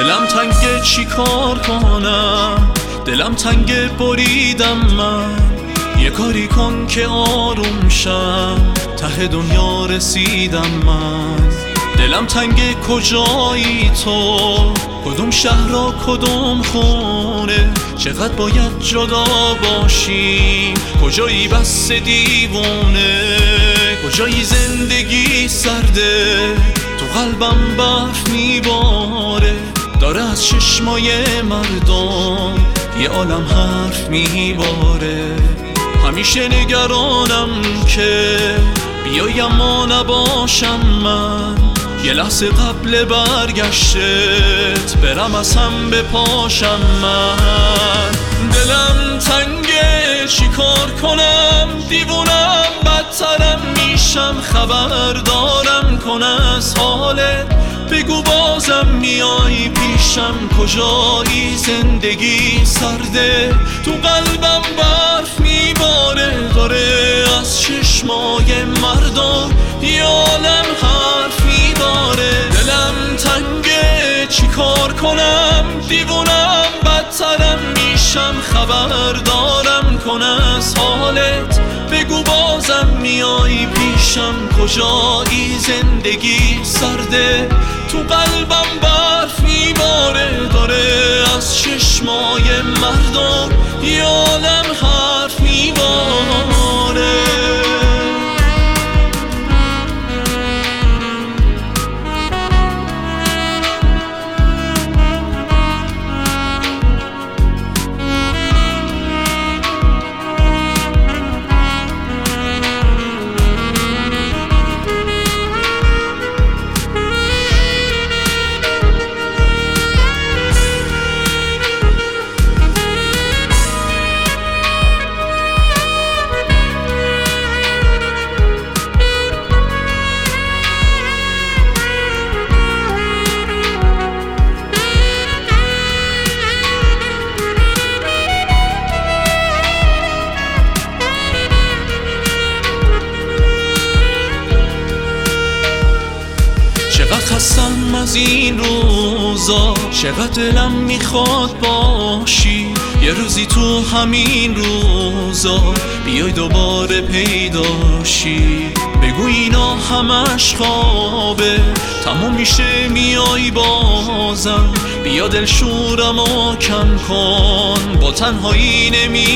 دلم تنگه چی کار کنم، دلم تنگه بریدم من. یه کاری کن که آروم شم، ته دنیا رسیدم من. دلم تنگه کجایی تو، کدوم شهر و کدوم خونه، چقدر باید جدا باشیم، کجایی بس دیوونه، کجایی زندگی سرده، تو قلبم برف میباره، داره از چشمای مردم یه عالم حرف میباره. همیشه نگرانم که بیای اما نباشم من، یه لحظه قبل برگشتت برم از هم بپاشم من. دلم تنگه چی کار کنم، دیوونم بدترم میشم، خبردارم کن از حالت، بگو بازم میای پیشم، کجایی زندگی سرده، تو قلبم برف میباره، داره از چشمای مردم یه عالم حرف میباره. دلم تنگه چی کار کنم، دیوونم بدترم میشم، خبردارم کن از حالت، بگو بازم میای پیشم، کجایی زندگی سرده، تو قلبم برف میباره، داره از چشمای مردم یه عالم حرف میباره. چقدر خستم از این روزا، چقدر دلم میخواد باشی، یه روزی تو همین روزا بیای دوباره پیداشی، بگو اینا همش خوابه، تموم میشه میای بازم، بیا دلشورمو کم کن، با تنهایی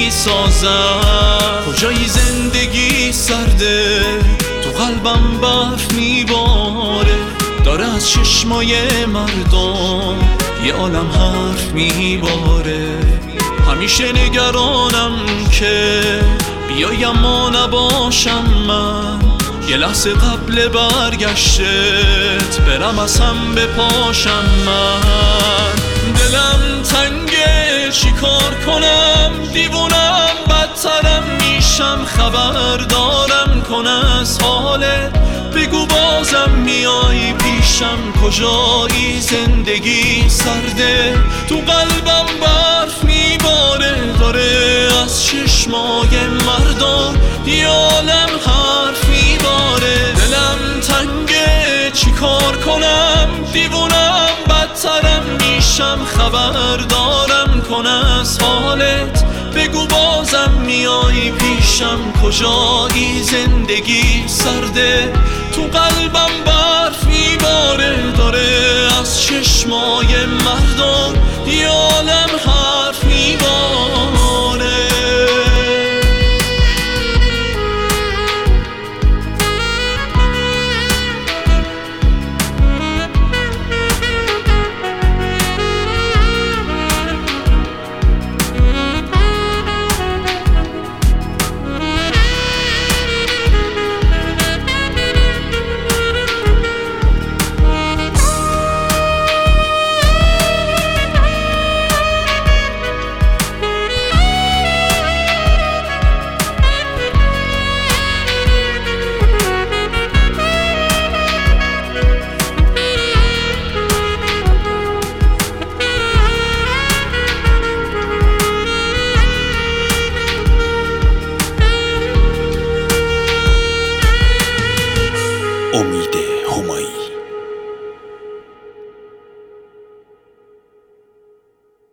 نمیسازم، کجایی زندگی سرده، تو قلبم برف میباره، داره از چشمای مردم یه عالم حرف میباره. همیشه نگرانم که بیای اما نباشم من، یه لحظه قبل برگشتت برم از هم بپاشم من. دلم تنگه چی کار کنم، دیوونم بدترم میشم، خبردارم کن از حالت، بگو بازم میای پیشم، کجایی زندگی سرده، تو قلبم برف میباره، داره از چشمای مردم یه عالم حرف میباره. دلم تنگه چی کار کنم، دیوونم بدترم میشم، خبردارم کن از حالت، بگو بازم میای پیشم، کجایی زندگی سرده، تو قلبم برف میباره، داره از چشمای مردم یه عالم حرف میباره.